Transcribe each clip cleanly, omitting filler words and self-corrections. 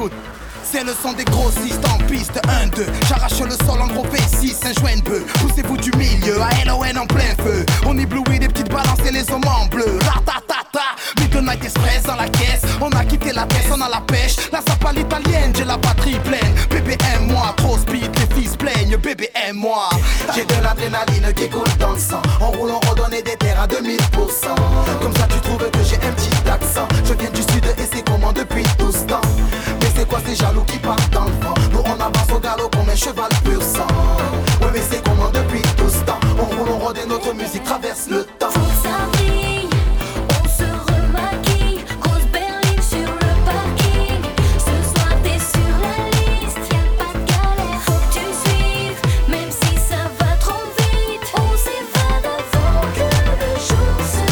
écoute. C'est le son des grossistes en piste, 1-2. J'arrache le sol en gros V6, un joint de bœuf. Poussez-vous du milieu, à LON en plein feu. On éblouit des petites balances et les hommes en bleu. Ratatata, Midnight Express dans la caisse. On a quitté la tête, on a la pêche. La sapale italienne, j'ai la batterie pleine. Bébé aime-moi, trop speed, les filles se plaignent. Bébé aime-moi. J'ai de l'adrénaline qui coule dans le sang. On roule, on redonne des terres à 2000%. Comme ça tu trouves que j'ai un petit accent. Je viens du sud et c'est comment depuis tout ce temps. Mais c'est quoi ces jaloux qui partent dans le vent? Nous on avance au galop comme un cheval pur sang. Ouais mais c'est comment depuis tout ce temps. On roule, on rôde et notre musique traverse le temps. Faut que ça brille, on se remaquille. Grosse berline sur le parking. Ce soir t'es sur la liste, y'a pas de galère. Faut que tu suives, même si ça va trop vite. On s'évade avant que le jour se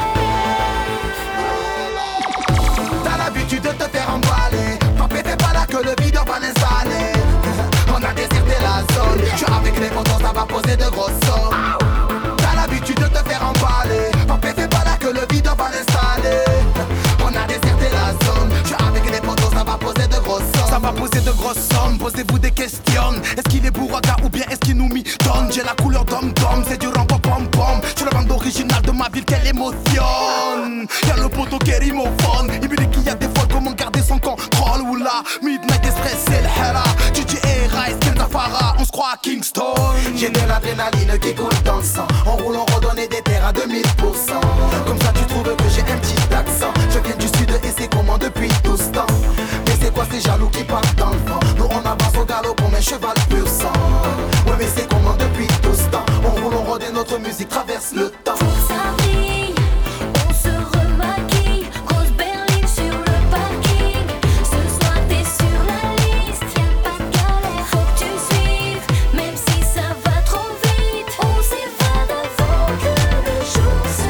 lève. T'as l'habitude de te faire emballer. Papé t'es pas là que le videur va l'installer. On a déserté la zone. Je suis avec les motos, ça va poser de grosses sommes. T'as l'habitude de te faire emballer. Papé t'es pas là que le videur va l'installer. On a déserté la zone. Je suis avec les motos, ça va poser de grosses sommes. Ça va poser de grosses sommes. Posez-vous des questions. Est-ce qu'il est bourraga ou bien est-ce qu'il nous donne? J'ai la couleur d'homme-d'homme. C'est du rampo pom-pom. Je suis la bande originale de ma ville, quelle émotion. Y'a le poteau qui est rimophone. Il me dit qu'il y a des fois comment garder son contrôle. Oula, Midnight Express, c'est le Hera. DJ Rice, Kenza Farah, on se croit à Kingston. J'ai de l'adrénaline qui coule dans le sang. On roule, on redonne des terres à 2000%. Comme ça tu trouves que j'ai un petit accent. Je viens du sud et c'est comment depuis tout ce temps. Mais c'est quoi ces jaloux qui partent dans le vent? Nous on avance au galop comme un cheval pur sang. Ouais mais c'est comment depuis tout ce temps. On roule, on rôde et notre musique traverse le temps. Faut que ça brille, on se remaquille. Grosse berline sur le parking. Ce soir t'es sur la liste, y'a pas de galère. Faut que tu suives, même si ça va trop vite. On s'évade avant que le jour se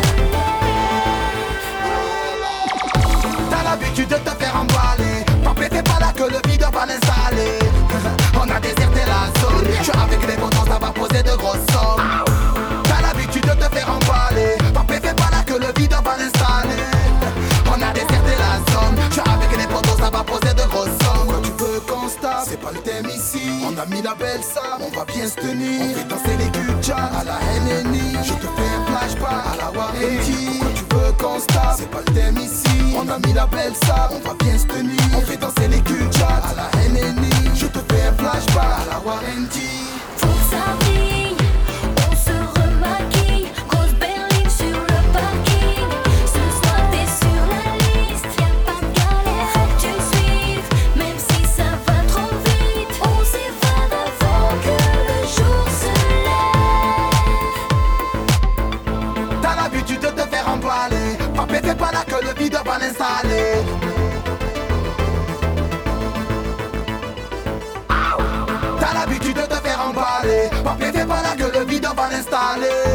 lève. T'as l'habitude de te faire emballer. Papé t'es pas là que le videur va l'installer. On a déserté la zone. Je suis avec les motos, ça va poser de grosses sommes. T'as l'habitude de te faire emballer. Papé t'es pas là que le videur va l'installer. On a déserté la zone. Je suis avec les motos, ça va poser de grosses sommes. Quoi tu veux qu'on se tape? C'est pas le thème ici. On a mis la belle Sam, on va bien se tenir. On fait danser les Gudja à la NNI. Je te fais un flashback à la Warranty. Quoi tu veux qu'on se tape? C'est pas le thème ici. On a mis la belle Sam, on va bien se tenir. On fait danser les Gudja à la NNI. Je te fais un flashback à la Warranty. Faut que ça brille, on se remaquille. Grosse berline sur le parking. Ce soir t'es sur la liste, y'a pas de galère. Faut que tu suives, même si ça va trop vite. On s'évade avant que le jour se lève. T'as l'habitude de te faire emballer. Papé t'es pas là que le videur va l'installer. T'as l'habitude de te faire emballer. Papé t'es pas là que le videur va l'installer.